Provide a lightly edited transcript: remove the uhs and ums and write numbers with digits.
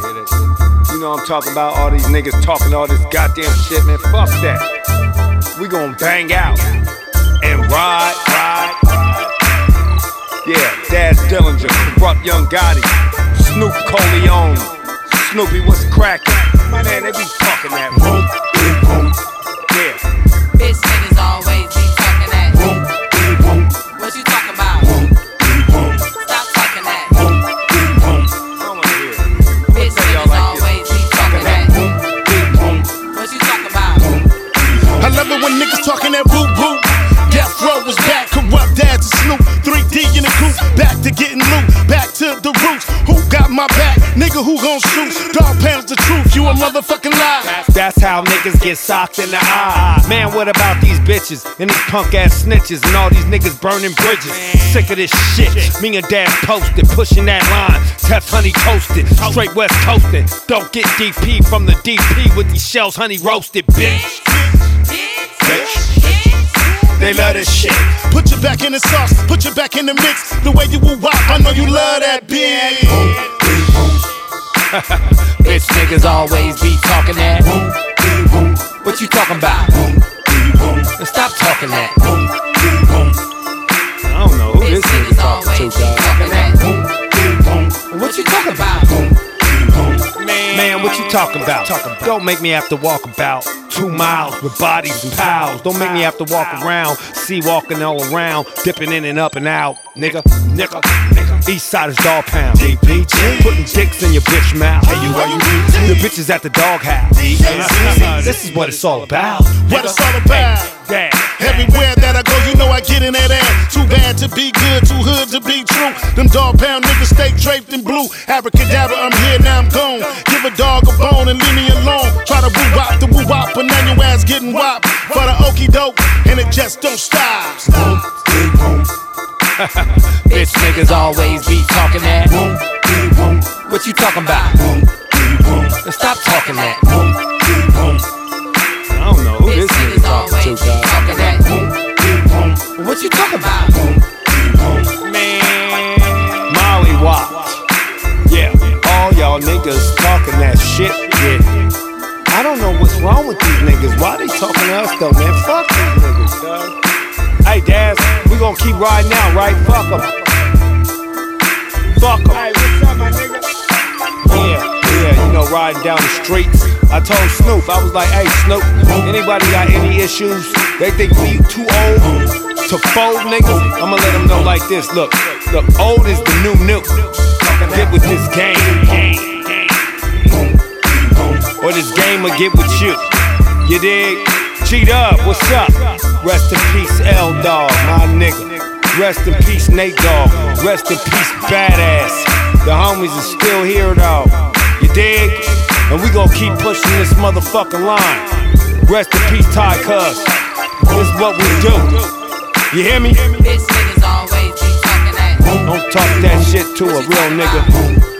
You know what I'm talking about? All these niggas talking all this goddamn shit, man. Fuck that. We gon' bang out and ride. Yeah, Daz Dillinger, Corrupt Young Gotti, Snoop Coleone, Snoopy, what's crackin'? Man, they be talking that boom, boom. Yeah. Bitch niggas always be talking that boom, boom. What you talking about? Boom, boom. Stop talking that boom, boom. I wanna hear it. Bitch niggas always be talking that boom, boom. What you talking about? I love it when niggas talking that boom, boom. Death Row is back, Corrupt Daz and Snoop, 3D in the coupe, back to getting loot, back to the roots. Who got my back? Nigga, who gon' shoot? Dog pounds the truth, you a motherfucking lie. That's how niggas get socked in the eye. Man, what about these bitches and these punk ass snitches and all these niggas burning bridges? Sick of this shit. Me and Dad posted, pushing that line. Tef Honey toasted, straight West coasting. Don't get DP from the DP with these shells honey roasted, bitch. They love this shit. Put your back in the sauce, put your back in the mix. The way you woo wop, I know you love that bitch. Bitch niggas always be talking that boom, boom. What you talking about? Boom, boom. And stop talking that boom, boom. I don't know who this Bitch nigga niggas talking always to, be guys. talking that boom, boom. What you talking about? Boom, boom. Man, what you talking about? Don't make me have to walk about 2 miles with bodies and pals. Don't make me have to walk around, see walking all around, dipping in and up and out. Nigga. East side is dog pound. DPG. Putting dicks in your bitch mouth. The bitches at the dog house. This is what it's all about. What it's all about. Everywhere that I go, you know I get in that ass. Too bad to be good, too hood to be true. Them dog pound niggas stay draped in blue. Abracadabra, I'm here, now I'm gone. Give a dog a bone and leave me alone. Try to woo-wop the woo-wop, but now your ass getting whopped for the okey doke, and it just don't stop. Bitch niggas always be talking that boom, boom. What you talking about? Boom, boom. And stop talking that boom, boom. I don't know who this Bitch nigga niggas talking always to, be guys. talking that boom, boom. What you talking about? Boom, boom. Man, Molly Wop. Yeah, all y'all niggas talking that shit. Yeah. I don't know what's wrong with these niggas. Why they talking to us though, man? Fuck these niggas, dog. Hey, Daz, we gon' keep riding out, right? Fuck em. Fuck em. Hey, what's up, my nigga? Yeah, you know, riding down the streets. I told Snoop, I was like, hey, Snoop, anybody got any issues? They think we too old to fold niggas? I'ma let them know like this. Look, old is the new. Get with this game. Or this game will get with you. You dig? Cheat up, what's up? Rest in peace, L-Dog, my nigga. Rest in peace, Nate Dogg. Rest in peace, Badass. The homies is still here, though. You dig? And we gon' keep pushing this motherfucking line. Rest in peace, Ty Cuz. This is what we do. You hear me? Bitch niggas always be talking that Don't talk that shit to a real nigga.